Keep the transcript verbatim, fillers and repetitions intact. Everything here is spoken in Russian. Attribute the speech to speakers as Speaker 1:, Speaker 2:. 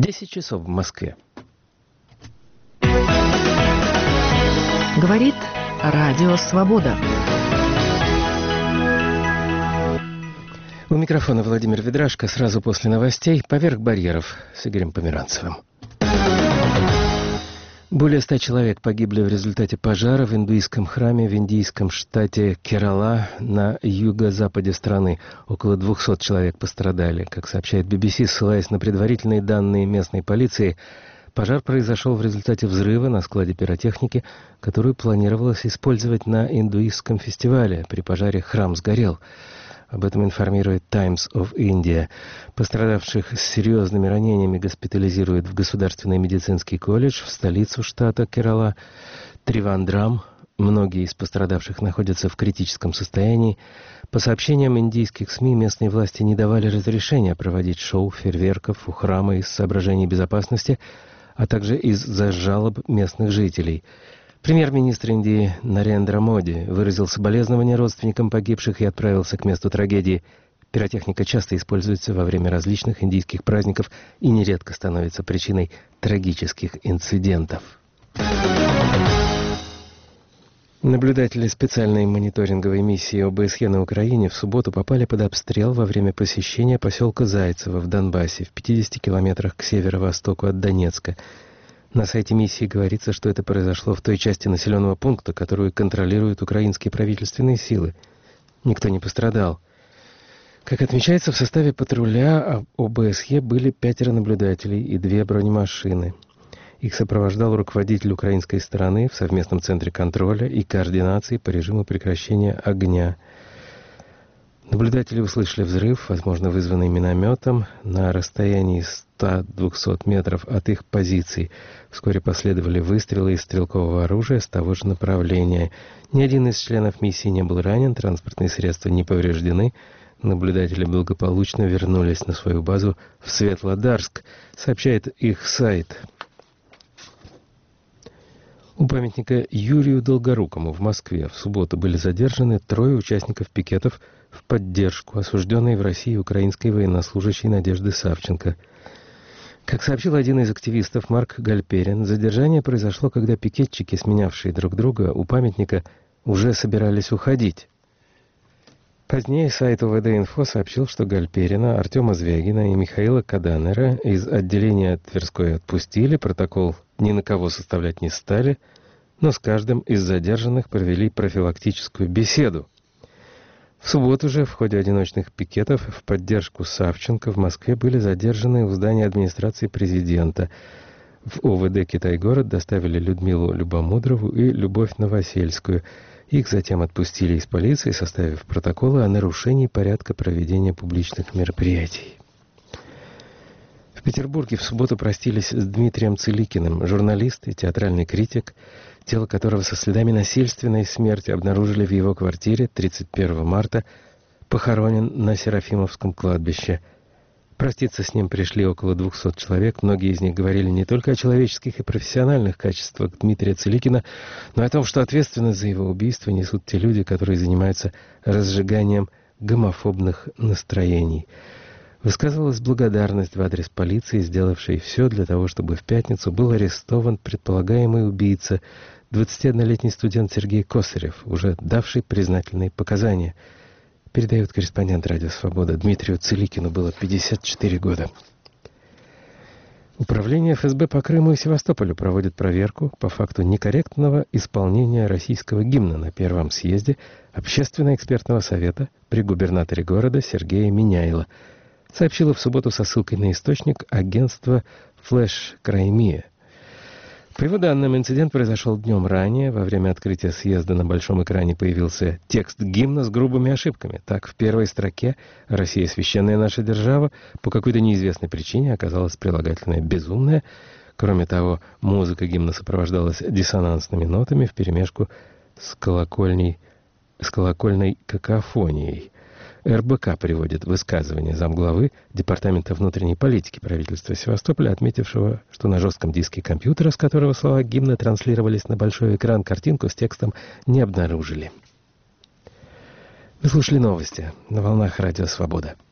Speaker 1: десять часов в Москве.
Speaker 2: Говорит Радио Свобода.
Speaker 1: У микрофона Владимир Ведрашко. Сразу после новостей «Поверх барьеров» с Игорем Померанцевым. Более ста человек погибли в результате пожара в индуистском храме в индийском штате Керала на юго-западе страны. Около двухсот человек пострадали. Как сообщает би би си, ссылаясь на предварительные данные местной полиции, пожар произошел в результате взрыва на складе пиротехники, которую планировалось использовать на индуистском фестивале. При пожаре храм сгорел. Об этом информирует Times of India. Пострадавших с серьезными ранениями госпитализируют в Государственный медицинский колледж в столицу штата Керала Тривандрам. Многие из пострадавших находятся в критическом состоянии. По сообщениям индийских СМИ, местные власти не давали разрешения проводить шоу фейерверков у храма из соображений безопасности, а также из-за жалоб местных жителей. Премьер-министр Индии Нарендра Моди выразил соболезнования родственникам погибших и отправился к месту трагедии. Пиротехника часто используется во время различных индийских праздников и нередко становится причиной трагических инцидентов. Наблюдатели специальной мониторинговой миссии о бэ эс е на Украине в субботу попали под обстрел во время посещения поселка Зайцево в Донбассе, в пятидесяти километрах к северо-востоку от Донецка. На сайте миссии говорится, что это произошло в той части населенного пункта, которую контролируют украинские правительственные силы. Никто не пострадал. Как отмечается, в составе патруля о бэ эс е были пятеро наблюдателей и две бронемашины. Их сопровождал руководитель украинской стороны в совместном центре контроля и координации по режиму прекращения огня. Наблюдатели услышали взрыв, возможно, вызванный минометом, на расстоянии ста-двухсот метров от их позиций. Вскоре последовали выстрелы из стрелкового оружия с того же направления. Ни один из членов миссии не был ранен, транспортные средства не повреждены. Наблюдатели благополучно вернулись на свою базу в Светлодарск, сообщает их сайт. У памятника Юрию Долгорукому в Москве в субботу были задержаны трое участников пикетов в поддержку осужденной в России украинской военнослужащей Надежды Савченко. Как сообщил один из активистов Марк Гальперин, задержание произошло, когда пикетчики, сменявшие друг друга у памятника, уже собирались уходить. Позднее сайт о вэ дэ-инфо сообщил, что Гальперина, Артема Звягина и Михаила Каданера из отделения Тверской отпустили, протокол ни на кого составлять не стали, но с каждым из задержанных провели профилактическую беседу. В субботу же в ходе одиночных пикетов в поддержку Савченко в Москве были задержаны у здания администрации президента. В о вэ дэ «Китай-город» доставили Людмилу Любомудрову и Любовь Новосельскую. Их затем отпустили из полиции, составив протоколы о нарушении порядка проведения публичных мероприятий. В Петербурге в субботу простились с Дмитрием Циликиным, журналист и театральный критик, тело которого со следами насильственной смерти обнаружили в его квартире тридцать первого марта, похоронен на Серафимовском кладбище. Проститься с ним пришли около двухсот человек. Многие из них говорили не только о человеческих и профессиональных качествах Дмитрия Циликина, но и о том, что ответственность за его убийство несут те люди, которые занимаются разжиганием гомофобных настроений. Высказывалась благодарность в адрес полиции, сделавшей все для того, чтобы в пятницу был арестован предполагаемый убийца, двадцатиоднолетний студент Сергей Косарев, уже давший признательные показания. Передает корреспондент «Радио Свобода». Дмитрию Циликину было пятьдесят четыре года. Управление эф эс бэ по Крыму и Севастополю проводит проверку по факту некорректного исполнения российского гимна на первом съезде Общественно-экспертного совета при губернаторе города Сергея Миняйла, сообщила в субботу со ссылкой на источник агентства «Флэш Краймия». По его данным, инцидент произошел днем ранее. Во время открытия съезда на большом экране появился текст гимна с грубыми ошибками. Так, в первой строке «Россия – священная наша держава» по какой-то неизвестной причине оказалось прилагательное «безумное». Кроме того, музыка гимна сопровождалась диссонансными нотами вперемешку с колокольней, с колокольной какофонией. эр бэ ка приводит высказывание замглавы Департамента внутренней политики правительства Севастополя, отметившего, что на жестком диске компьютера, с которого слова гимна транслировались на большой экран, картинку с текстом не обнаружили. Вы слушали новости на волнах Радио Свобода.